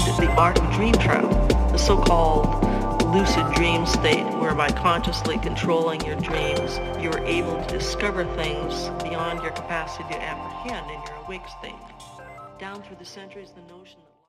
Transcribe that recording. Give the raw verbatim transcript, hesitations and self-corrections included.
the art of dream travel, the so-called lucid dream state, whereby consciously controlling your dreams, you are able to discover things beyond your capacity to apprehend in your awake state. Down through the centuries, the notion